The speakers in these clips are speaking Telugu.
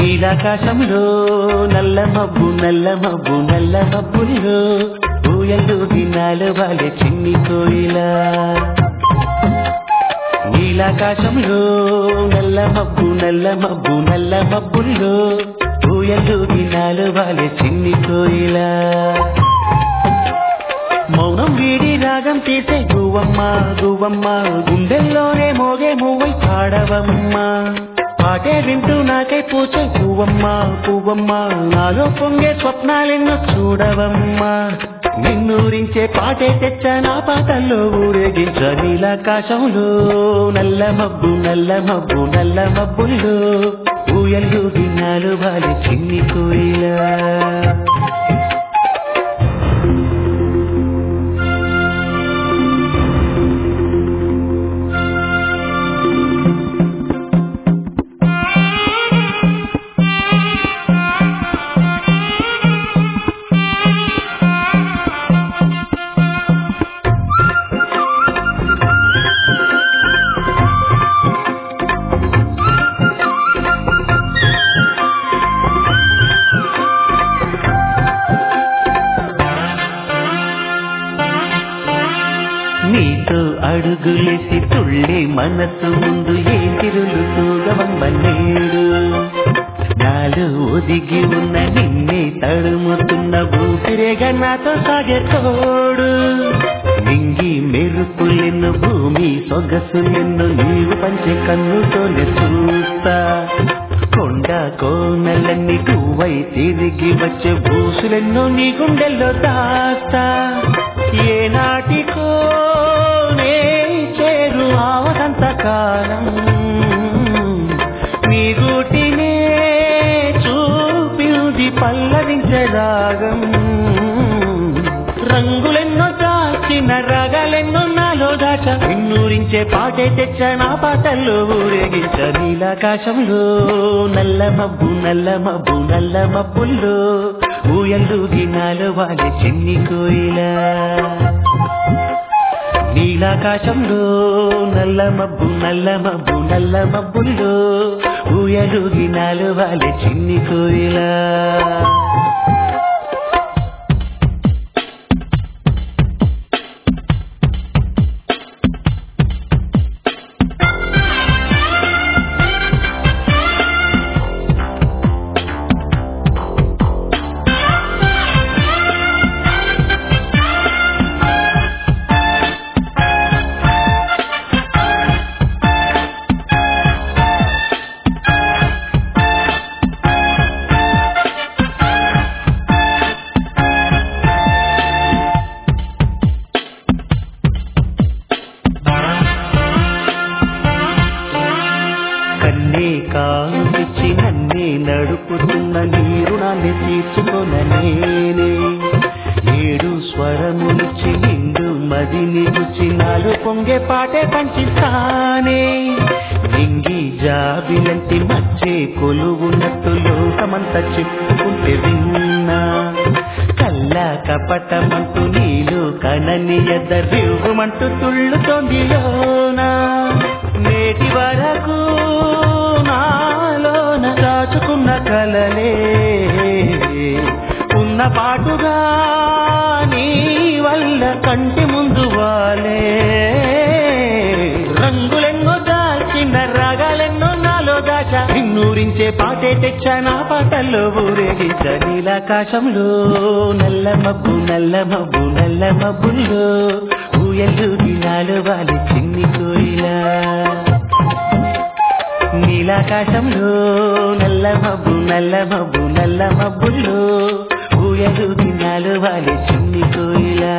నీలాకాశంలో నల్ల మబ్బు నల్ల మబ్బు నల్ల మబ్బుల్లో ఊయలు దినాలు వాలే చిన్ని కోయిలా. నీలాకాశంలో నల్ల మబ్బు నల్ల మబ్బు నల్ల మబ్బుల్లో ఊయలు దినాలు వాలే చిన్ని కోయిలా. మౌనం వీడి రాగం తీసే గువ్వమ్మ గువ్వమ్మ గుండెల్లోనే మోగే మూవై పాడవమ్మ. పాటే వింటూ నాకై పూచే పువ్వమ్మ పువ్వమ్మ నాలో పొంగే స్వప్నాలెన్నో చూడవమ్మ. నిన్నూరించే పాటే తెచ్చ నా పాటల్లో ఊరేగించ. నీలాకాశంలో నల్ల మబ్బు నల్ల మబ్బు నల్ల మబ్బుల్లో ఊయలు దినాలు వాలే చిన్ని కోయిలా. నీతో అడుగులేసి తుళ్ళే మనసు ముందు ఏ తిరులు తూగవమ్మ నేడు. నాలో ఒదిగి ఉన్న నిన్నే తడుముతున్న ఊపిరేగా నాతో సాగే తోడు. నింగి మెరుపులెన్ను భూమి సొగసులెన్ను నీవు పంచే కన్నుతోనే చూస్తా. కొండ కోనలన్నీ నువ్వై తిరిగి వచ్చే భూసులెన్నో నీ గుండెల్లో దాస్తా. ఏనాటికో నే చేరు ఆవదంత కాలం నీ గూటినే చూపింది పల్లవించే రాగం. రంగులెన్నో దాచిన రాగాలెన్నో నాలో దాచ. నిన్నూరించే పాటే తెచ్చ నా పాటల్లో ఊరేగించ. నీలాకాశంలో నల్ల మబ్బు నల్ల మబ్బు నల్ల మబ్బుల్లో ఊయలు దినాలు వాలే చిన్ని కోయిలా. నీలాకాశంలో నల్ల మబ్బు నల్ల మబ్బు నల్ల మబ్బుల్లో ఊయలు దినాలు వాలే చిన్ని కోయిలా. కన్నే కాల్చి నన్నే నడుపుతున్న నీ రుణాన్ని తీర్చుకొన నేనే. ఏడు స్వరములిచ్చి నిండు మదిని గుచ్చి నాలో పొంగే పాటే పంచిస్తానే. నింగి జాబిలంటి మచ్చే కొలువున్నట్టు లోకమంతా చెప్పుకుంటే విన్నా. కల్ల కపటమంటూ నీలో కనని ఎద్దరివ్వమంటూ తుళ్ళుతోంది లోనా. నేటి వరకు నాలోన దాచుకున్న కలలే ఉన్న పాటుగా నీ వల్ల కంటి ముందు వాలే. రంగులెన్నో దాల్చిన రాగాలెన్నో నాలో దాచ. నిన్నూరించే పాటే తెచ్చ నా పాటల్లో ఊరేగించ. నీలాకాశంలో నల్ల మబ్బు నల్ల మబ్బు నల్ల మబ్బుల్లో ఊయలు దినాలు వాలే చిన్ని కోయిలా. నీలాకాశంలో నల్ల మబ్బు నల్ల మబ్బు నల్ల మబ్బుల్లో ఊయలు దినాలు వాలే చిన్ని కోయిలా.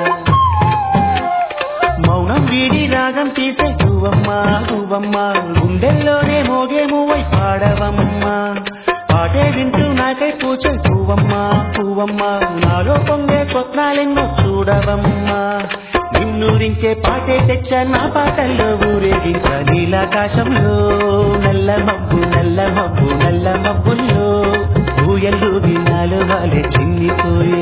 మౌనం వీడి రాగం తీసే గువ్వమ్మ గువ్వమ్మ గుండెల్లోనే మోగే మూవై పాడవమ్మ. పాటే వింటూ నాకై పూచే పువ్వమ్మ పువ్వమ్మ నాలో పొంగే స్వప్నాలెన్నో చూడవమ్మ. నిన్నూరించే పాటే తెచ్చ నా పాటల్లో ఊరేగించ. నీలాకాశంలో నల్ల మబ్బు నల్ల మబ్బు నల్ల మబ్బుల్లో ఊయలు దినాలు వాలే చిన్ని కోయిలా.